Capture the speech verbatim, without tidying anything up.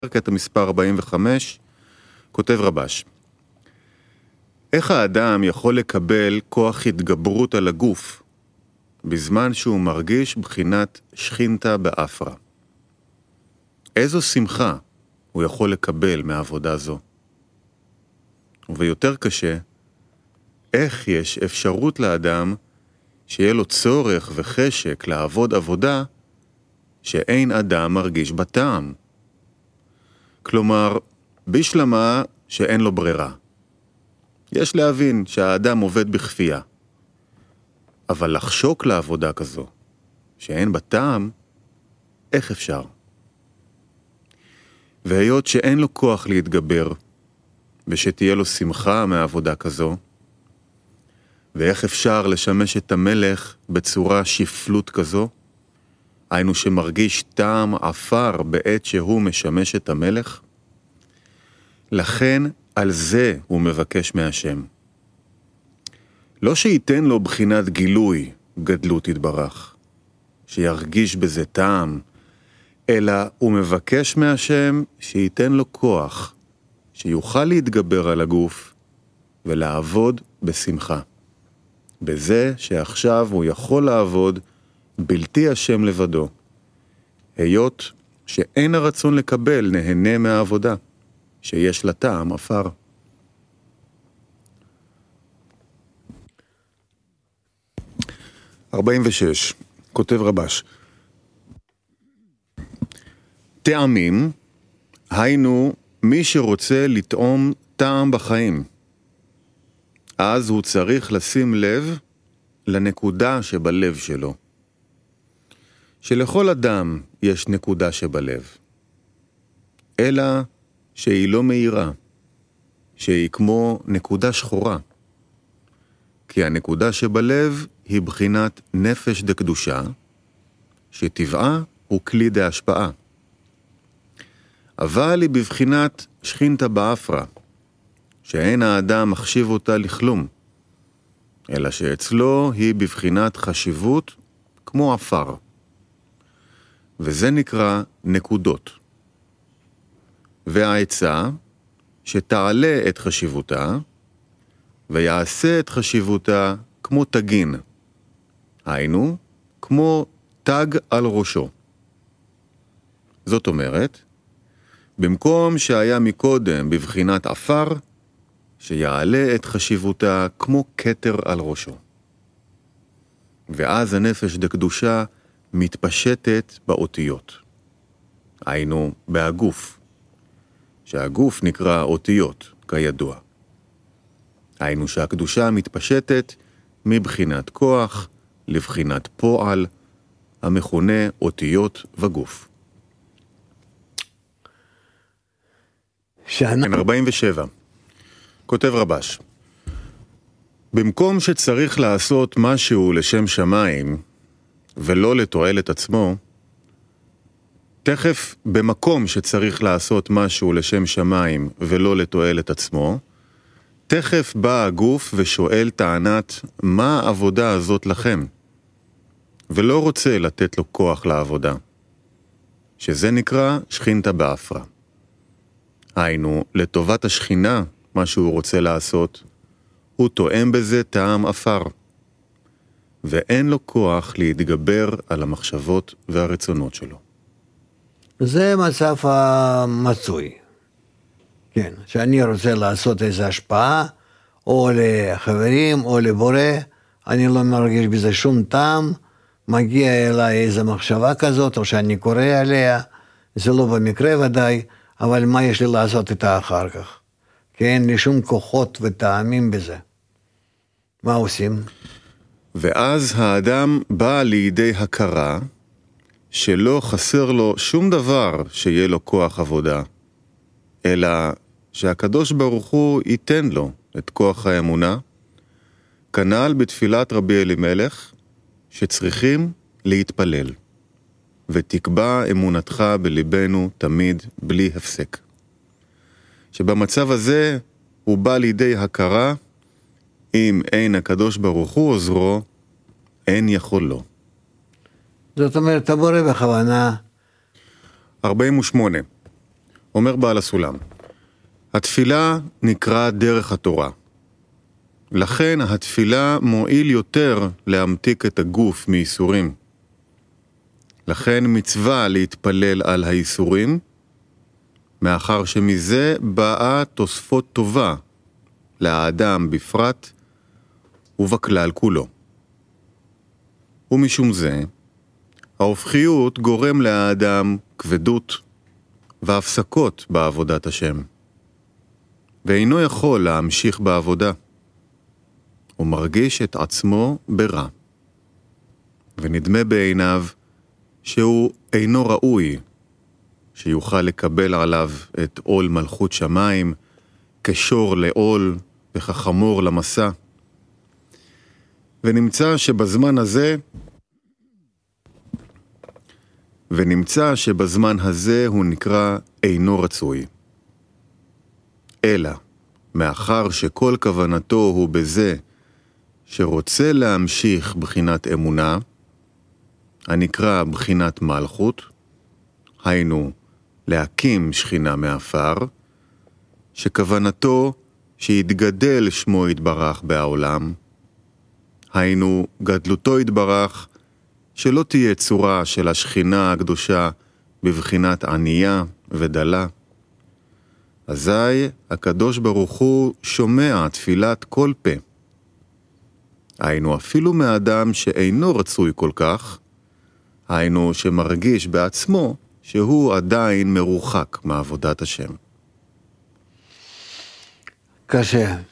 קטע מספר ארבעים וחמש, כותב רבש. איך האדם יכול לקבל כוח התגברות על הגוף בזמן שהוא מרגיש בחינת שכינתה באפרה? איזו שמחה הוא יכול לקבל מעבודה זו? ויותר קשה, איך יש אפשרות לאדם שיהיה לו צורך וחשק לעבוד עבודה שאין אדם מרגיש בטעם? כלומר, בשלמה שאין לו ברירה. יש להבין שהאדם עובד בכפייה. אבל לחשוק לעבודה כזו, שאין בה טעם, איך אפשר? והיות שאין לו כוח להתגבר, ושתהיה לו שמחה מעבודה כזו, ואיך אפשר לשמש את המלך בצורה שפלות כזו, היינו שמרגיש טעם עפר בעת שהוא משמש את המלך? לכן על זה הוא מבקש מהשם. לא שייתן לו בחינת גילוי, גדלות יתברך, שירגיש בזה טעם, אלא הוא מבקש מהשם שייתן לו כוח, שיוכל להתגבר על הגוף ולעבוד בשמחה. בזה שעכשיו הוא יכול לעבוד בלתי השם לבדו, היות שאין הרצון לקבל נהנה מהעבודה, שיש לה טעם עפר. ארבעים ושש, כותב רבש. טעמים, היינו מי שרוצה לטעום טעם בחיים. אז הוא צריך לשים לב לנקודה שבלב שלו. שלכל אדם יש נקודה שבלב, אלא שהיא לא מהירה, שהיא כמו נקודה שחורה. כי הנקודה שבלב היא בחינת נפש דקדושה, שטבעה הוא כלי דהשפעה. אבל היא בבחינת שכינתה באפרה, שאין האדם מחשיב אותה לכלום, אלא שאצלו היא בבחינת חשיבות כמו אפר. וזה נקרא נקודות. והעצה שתעלה את חשיבותה, ויעשה את חשיבותה כמו תגין. היינו, כמו תג על ראשו. זאת אומרת, במקום שהיה מקודם בבחינת אפר, שיעלה את חשיבותה כמו כתר על ראשו. ואז הנפש דקדושה מתפשטת באותיות. היינו בהגוף, שהגוף נקרא אותיות, כידוע. היינו שהקדושה מתפשטת מבחינת כוח לבחינת פועל, המכונה אותיות וגוף. שנה... ארבעים ושבע. כותב רבש. במקום שצריך לעשות משהו לשם שמיים, ולא לתועלת עצמו, תכף במקום שצריך לעשות משהו לשם שמיים ולא לתועלת עצמו, תכף בא הגוף ושואל טענת מה העבודה הזאת לכם, ולא רוצה לתת לו כוח לעבודה, שזה נקרא שכינתה באפרה. היינו, לטובת השכינה, מה שהוא רוצה לעשות, הוא תואם בזה טעם אפר, ואין לו כוח להתגבר על המחשבות והרצונות שלו. זה מצב המצוי. כן, שאני רוצה לעשות איזו השפעה, או לחברים, או לבורא, אני לא מרגיש בזה שום טעם, מגיע אליי איזו מחשבה כזאת, או שאני קורא עליה, זה לא במקרה ודאי, אבל מה יש לי לעשות איתה אחר כך? כי אין לי שום כוחות וטעמים בזה. מה עושים? ואז האדם בא לידי הכרה שלא חסר לו שום דבר שיהיה לו כוח עבודה, אלא שהקדוש ברוך הוא ייתן לו את כוח האמונה, כנ"ל בתפילת רבי אלימלך, שצריכים להתפלל, ותקבע אמונתך בליבנו תמיד בלי הפסק. שבמצב הזה הוא בא לידי הכרה, אם אין הקדוש ברוך הוא עוזרו, אין יכול לו. זאת אומרת, הבורא בכוונה ארבעים ושמונה. אומר בעל הסולם, התפילה נקרא דרך התורה. לכן התפילה מועיל יותר להמתיק את הגוף מייסורים. לכן מצווה להתפלל על הייסורים, מאחר שמזה באה תוספות טובה לאדם בפרט ובכלל כולו. ומשום זה, ההופכיות גורם לאדם כבדות והפסקות בעבודת השם, ואינו יכול להמשיך בעבודה. הוא מרגיש את עצמו ברע, ונדמה בעיניו שהוא אינו ראוי שיוכל לקבל עליו את עול מלכות שמיים, כשור לעול וכחמור למסע. ונמצא שבזמן הזה, ונמצא שבזמן הזה הוא נקרא אינו רצוי. אלא, מאחר שכל כוונתו הוא בזה שרוצה להמשיך בחינת אמונה, הנקרא בחינת מלכות, היינו להקים שכינה מאפר, שכוונתו שיתגדל שמו יתברך בעולם, היינו גדלותו יתברך, שלא תהיה צורה של השכינה הקדושה בבחינת ענייה ודלה. אזי הקדוש ברוך הוא שומע תפילת כל פה. היינו אפילו מאדם שאינו רצוי כל כך, היינו שמרגיש בעצמו שהוא עדיין מרוחק מעבודת השם. קשה.